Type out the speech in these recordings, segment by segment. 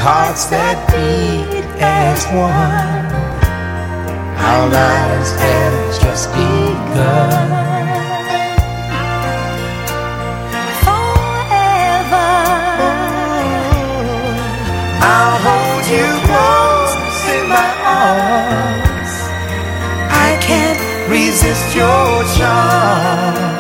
hearts that beat as one. Our lives have just begun. Forever, I'll hold you close in my arms. I can't resist your charms.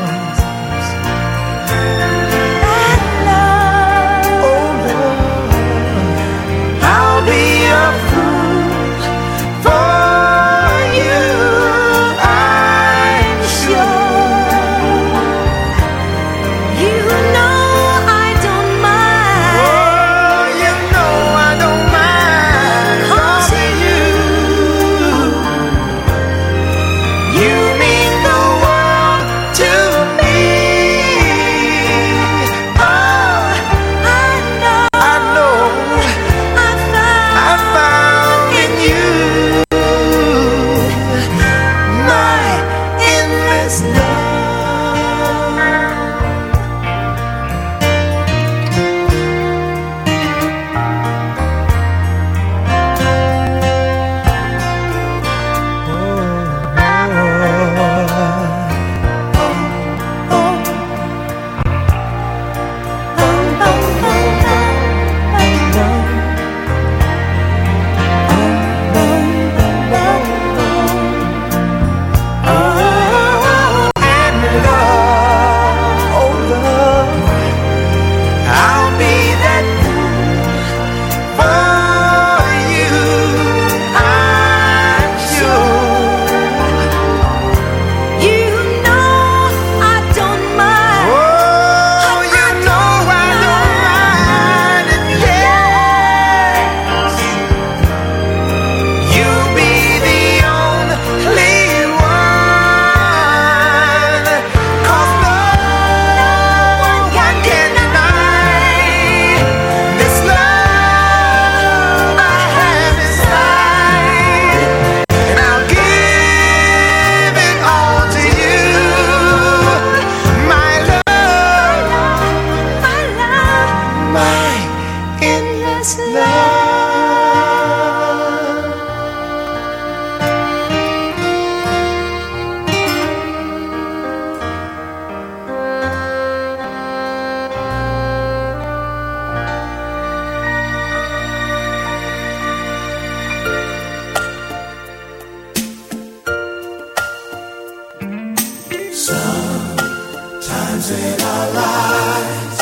Sometimes in our lives,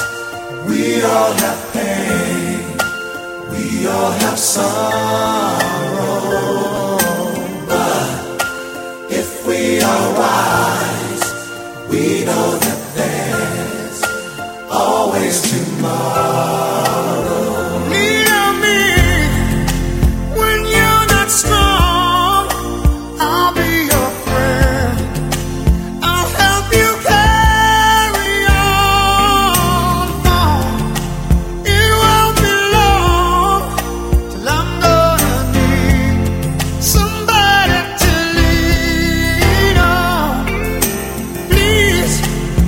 we all have pain, we all have sorrow. But if we are wise, we know that there's always tomorrow. Lean on me when you're not strong. I'll be your friend. I'll help you carry on. It won't be long till I'm gonna need somebody to lean on. Please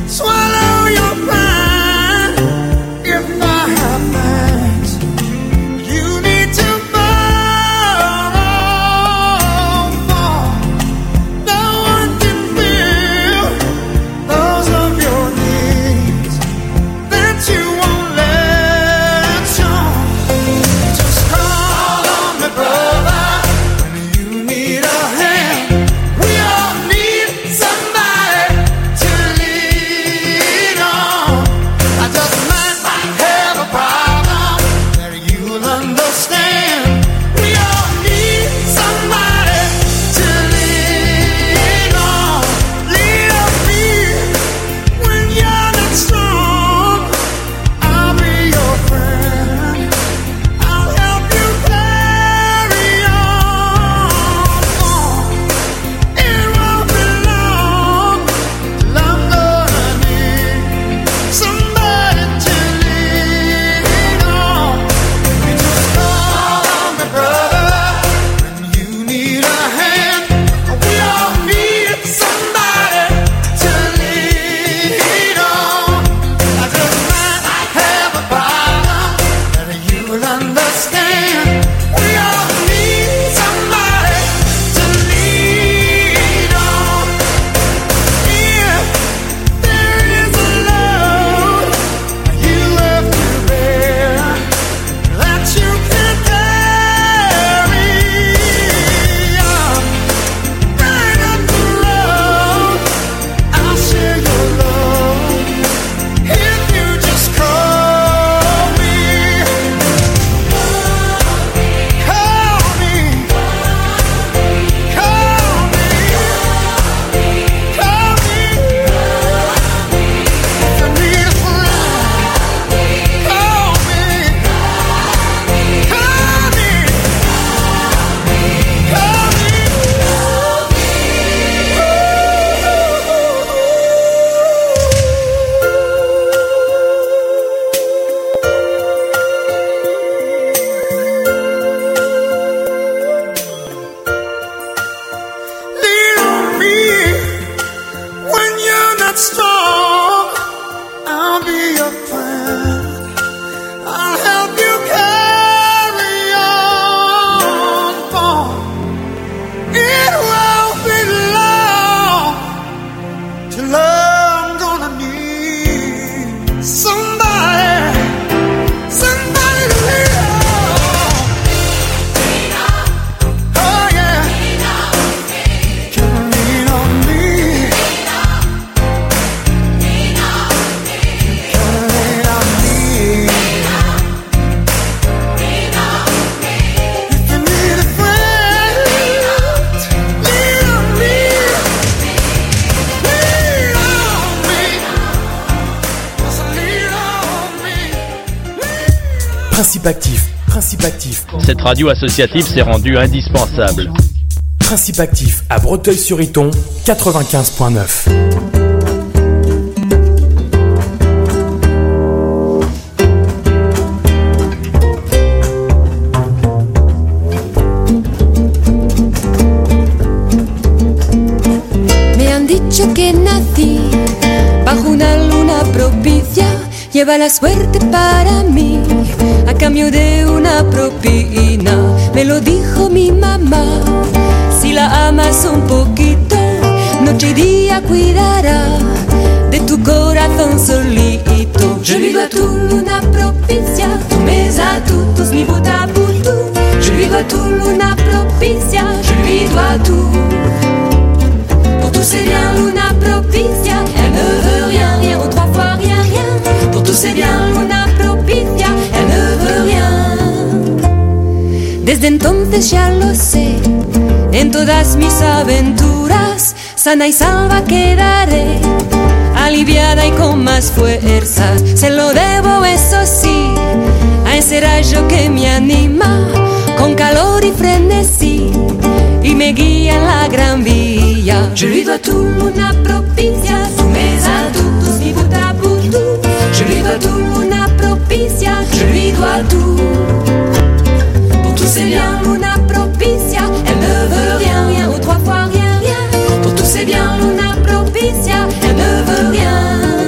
strong. I'll be your friend. I'll help you carry on. For it won't be long till I'm gonna need somebody to lean on. Oh yeah, can lean on me. Principe actif. Cette radio associative s'est rendue indispensable. Principe actif à Breteuil-sur-Iton, 95.9. Me han dicho que nací bajo una luna propicia, lleva la suerte para mí a cambio de una propina. Me lo dijo mi mamá, si la amas un poquito, noche y día cuidará de tu corazón solito. Je lui dois tout luna propicia, mes atutos mi butaputu. Je lui dois tout luna propicia, je lui dois tout. Pour tous c'est bien luna propicia, elle ne veut rien, rien ou trois fois rien, rien. Pour tous c'est bien luna propicia, elle ne veut rien. Desde entonces ya lo sé, en todas mis aventuras, sana y salva quedaré, aliviada y con más fuerzas. Se lo debo, eso sí, a ese rayo que me anima, con calor y frenesí, y me guía en la gran vía. Je lui dois tout luna propicia, tous mes atutos mi butaputu. Je lui dois tout luna propicia, je lui dois tout. Pour tous c'est bien luna propicia, elle ne veut rien, rien ou trois fois rien, rien. Pour tous c'est bien luna propicia, elle ne veut rien.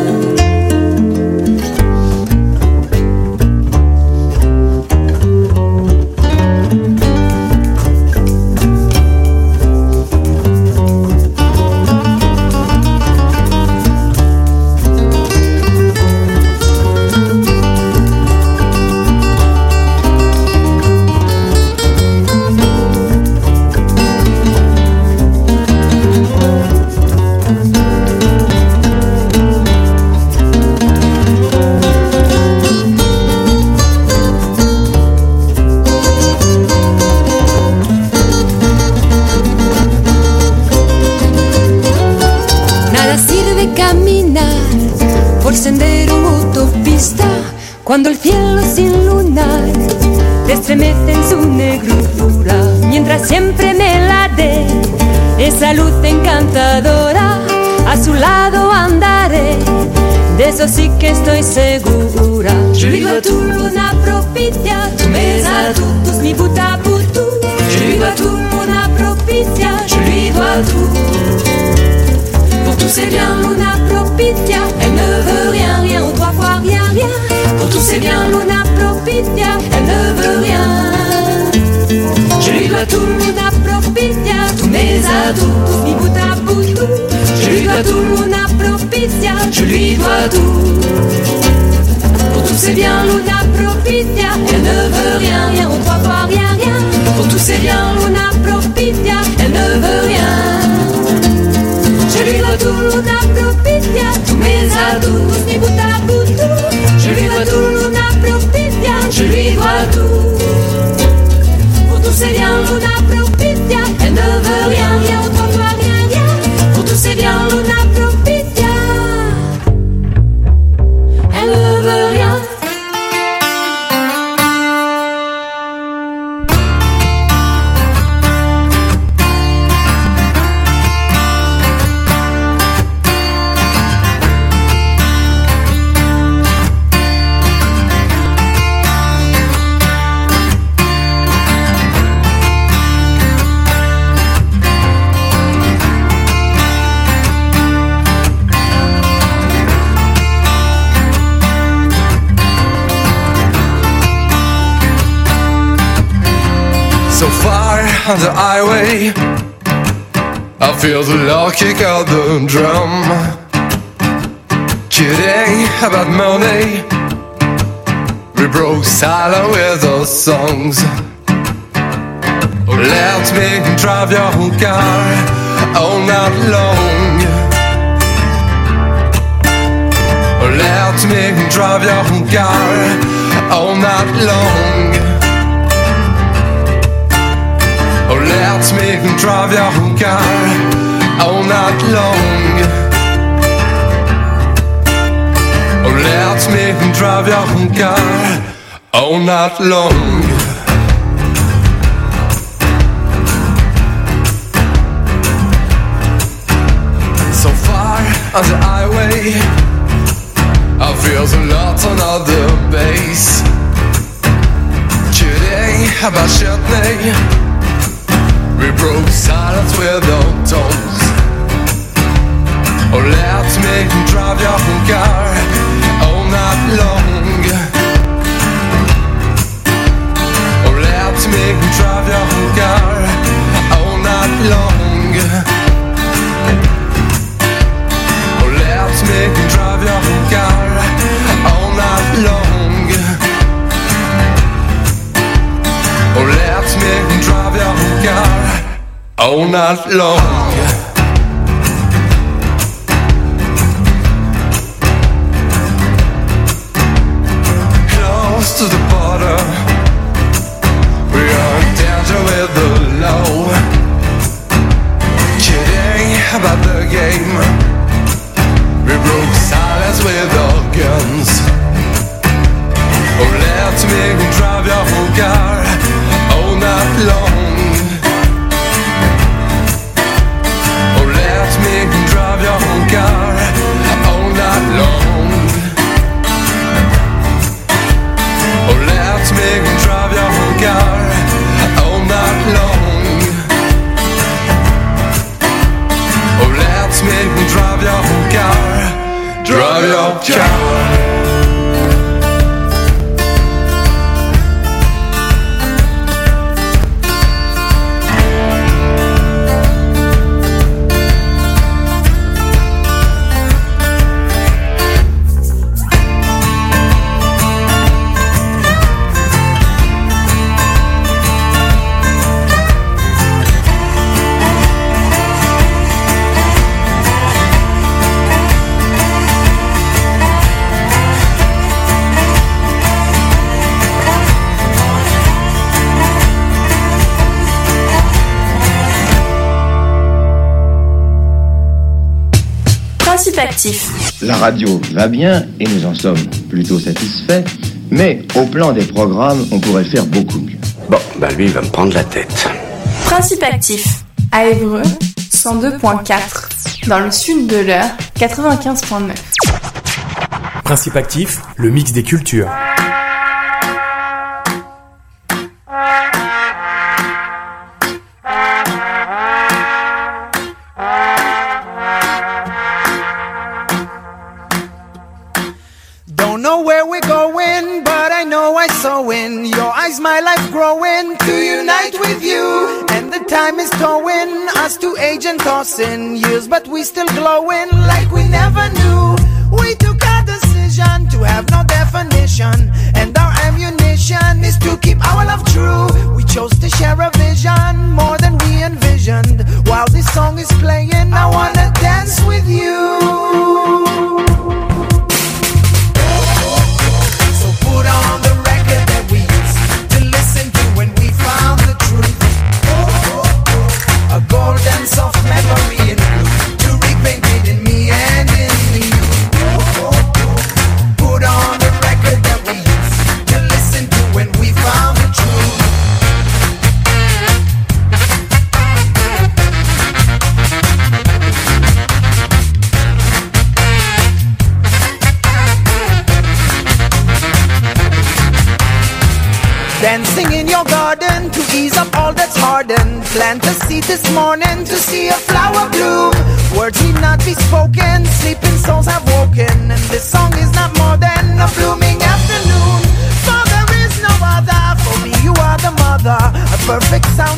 Por sendero autopista, cuando el cielo sin lunar te estremece en su negrura, mientras siempre me la dé esa luz encantadora, a su lado andaré, de eso sí que estoy segura. Je lui dois tout luna propicia, tous mes atutos mi butaputu. Je lui dois tout luna propicia, je lui dois tout. Pour tous c'est bien luna propicia, elle ne veut rien, rien ou trois fois rien, rien. Pour tous c'est bien luna propicia, elle ne veut rien. Je lui dois tout luna propicia, tous mes atutos mi butaputu. Je lui dois tout luna propicia, je lui dois tout. Pour tous c'est bien luna propicia, elle ne veut rien, rien ou trois fois rien, rien. Pour tous c'est bien luna propicia, elle ne veut rien. Je lui dois tout luna propicia, tous mes atutos mi butaputu. Je lui dois tout luna propicia, je lui dois tout. Pour tous c'est bien luna propicia, elle ne veut rien, rien ou trois fois rien, rien. Pour tous c'est bien luna propicia, elle ne veut rien. far on the highway, I feel the loud kick of the drum. Kidding about money, we broke silent with our songs. Let me drive your car all night long. Let me drive your car all night long. Let me drive your car all night long. Let me drive your car all night long. So far on the highway, I feel the lot on the bass. Kidding about Chutney, we broke silence with our tones. Let me drive your car all night long. Let me drive your car all night long. Let me drive your car all night long. Let me drive your car all night long. Close to the border, we are in danger with the law. Kidding about the game, we broke silence with our guns. Let me drive your car all night long. Let me drive your car all night long. Let me drive your car all night long. Let me drive your car, drive your car. Actif. La radio va bien et nous en sommes plutôt satisfaits, mais au plan des programmes, on pourrait faire beaucoup mieux. Bon, bah lui, il va me prendre la tête. Principe actif. À Évreux, 102.4. Dans le sud de l'Eure, 95.9. Principe actif, le mix des cultures. Your eyes, my life growing to unite with you. And the time is towing us to age and tossing years, but we still glowing like we never knew. We took a decision to have no definition, and our ammunition is to keep our love true. We chose to share a vision more than we envisioned. While this song is playing, I wanna dance with you. Put on the record that we used to listen to when we found the truth. A golden soft memory in blue to repaint it in me and in you. Put on the record that we used to listen to when we found the truth. Dancing in your garden to ease up all that's hardened. Plant a seed this morning to see a flower bloom. Words need not be spoken, sleeping souls have woken. And this song is not more than a blooming afternoon. For there is no other, for me you are the mother. A perfect sound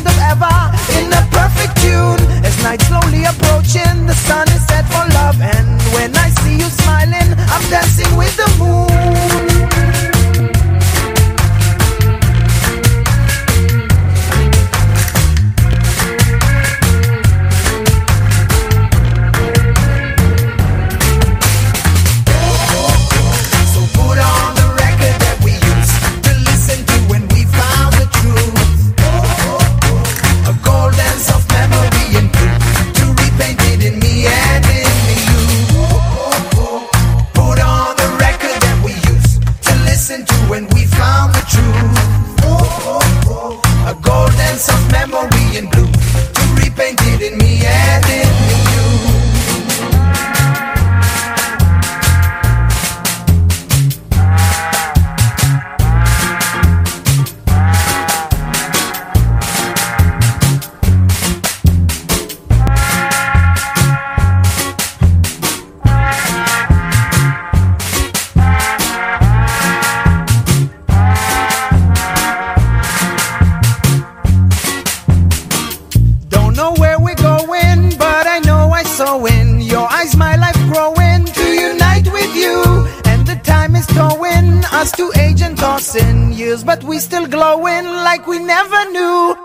us to age and tossing years, but we still glowing like we never knew.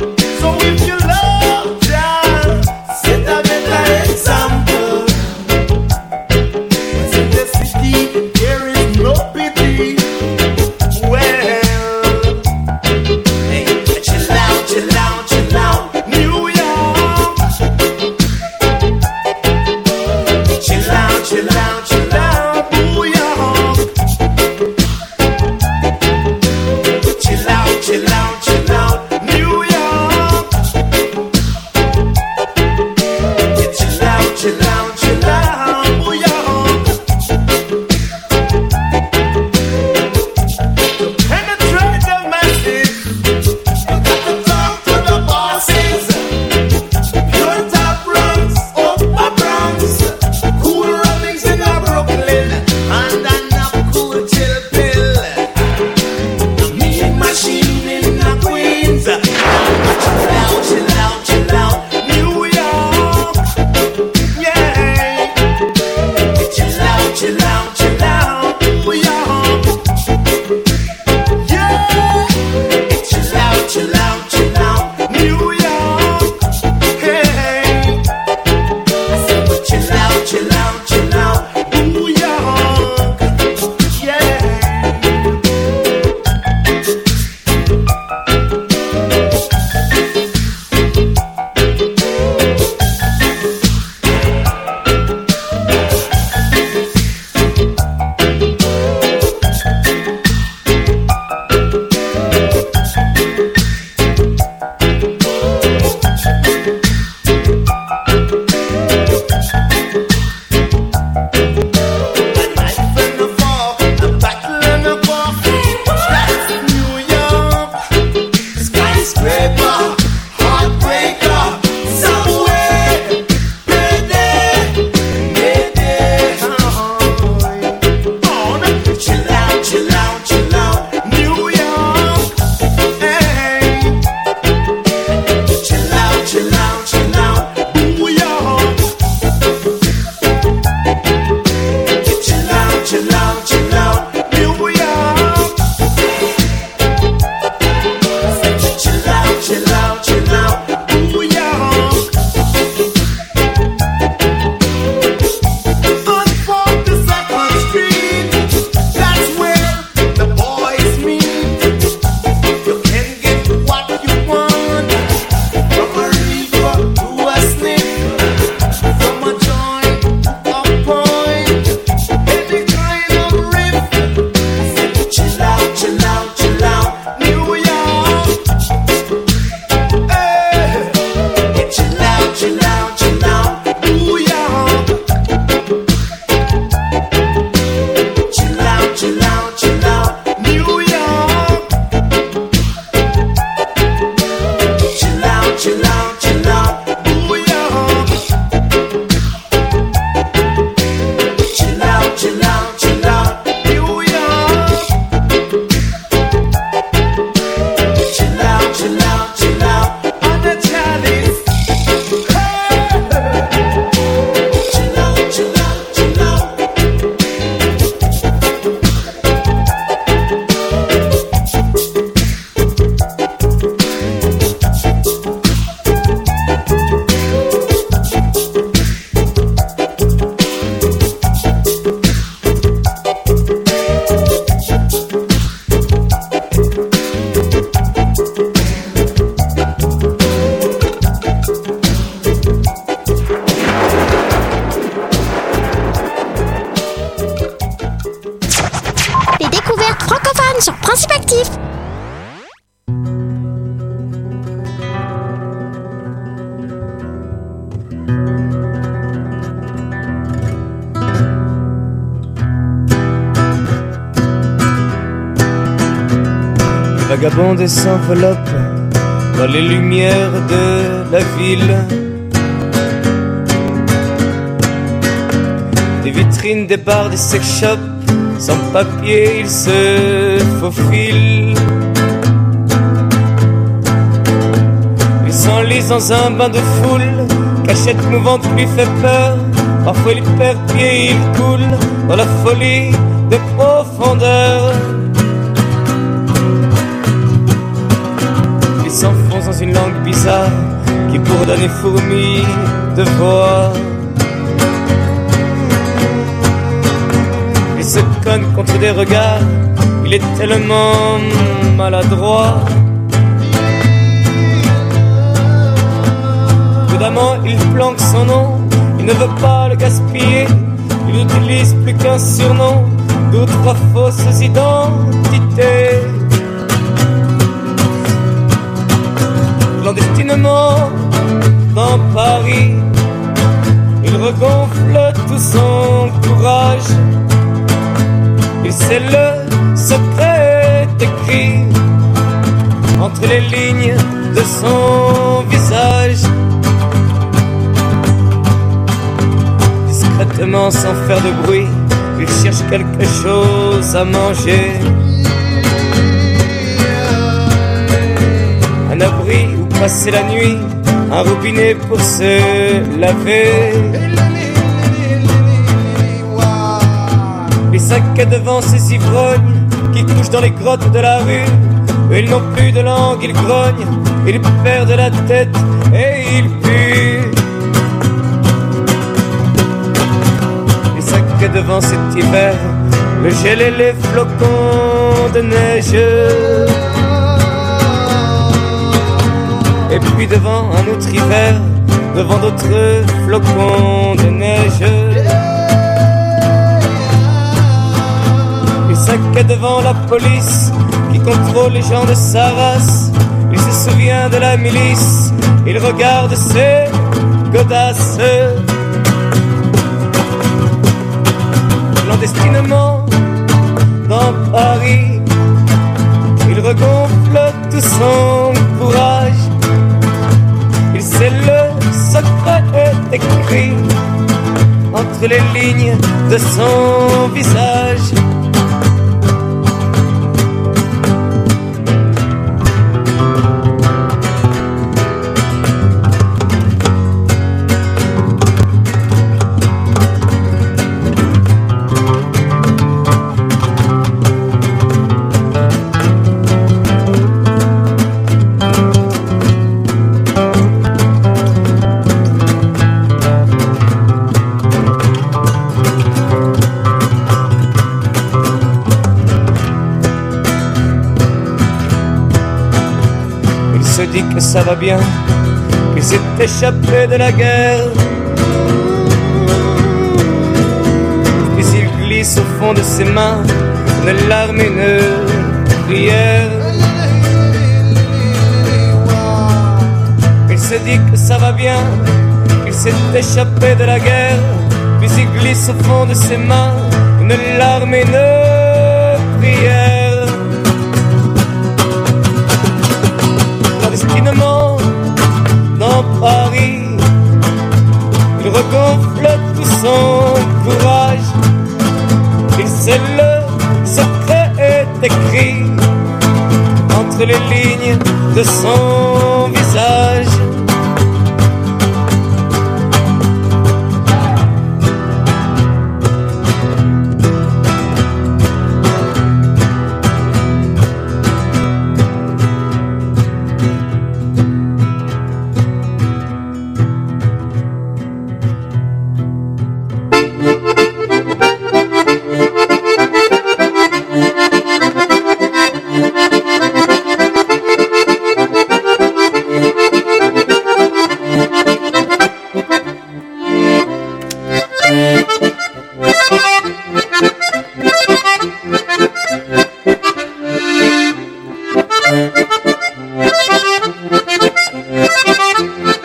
Example. vagabonde s'enveloppe dans les lumières de la ville. Des vitrines, des bars, des sex shops, sans papier, il se faufile. Il s'enlise dans un bain de foule, cachette mouvante qui lui fait peur. Parfois il perd pied, il coule dans la folie des profondeurs. Il s'enfonce dans une langue bizarre qui bourdonne et fourmille de voix. Il se cogne contre des regards, il est tellement maladroit. Prudemment il planque son nom, il ne veut pas le gaspiller. Il n'utilise plus qu'un surnom, deux, trois fausses identités. Clandestinement dans Paris, il regonfle tout son courage. Et c'est le secret écrit entre les lignes de son visage. Discrètement, sans faire de bruit, il cherche quelque chose à manger. Un abri où passer la nuit, un robinet pour se laver. Les sacs devant ces ivrognes qui couchent dans les grottes de la rue. Ils n'ont plus de langue, ils grognent, ils perdent la tête et ils puent. Les sacs devant cet hiver, le gel et les flocons de neige. Et puis devant un autre hiver, devant d'autres flocons de neige. Il s'inquiète devant la police qui contrôle les gens de sa race. Il se souvient de la milice, il regarde ses godasses. Clandestinement dans Paris, il regonfle tout son courage. Il sait le secret écrit entre les lignes de son visage. Dit que ça va bien, qu'il s'est échappé de la guerre. Puis il glisse au fond de ses mains une larme et une prière. Il se dit que ça va bien, qu'il s'est échappé de la guerre. Puis il glisse au fond de ses mains une larme et une prière. Dans Paris, il regonfle tout son courage. Il sait le secret est écrit entre les lignes de son visage.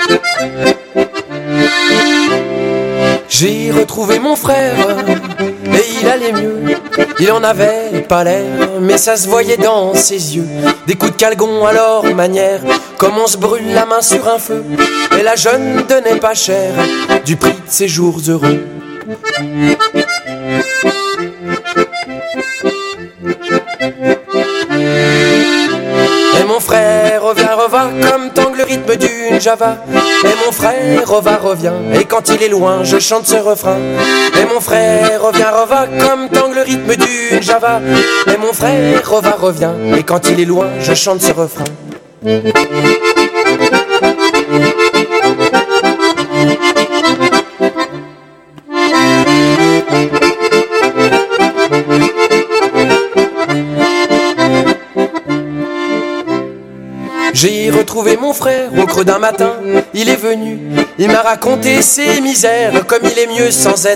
J'ai retrouvé mon frère, et il allait mieux. Il en avait pas l'air, mais ça se voyait dans ses yeux. Des coups de calgon à leur manière, comme on se brûle la main sur un feu. Et la jeune donnait pas cher du prix de ses jours heureux. Et mon frère revient, comme tangue le rythme d'une java. Et mon frère revient, et quand il est loin, je chante ce refrain. Et mon frère revient, comme tangue le rythme d'une java. Et mon frère revient, et quand il est loin, je chante ce refrain. J'ai retrouvé mon frère au creux d'un matin, il est venu, il m'a raconté ses misères, comme il est mieux sans être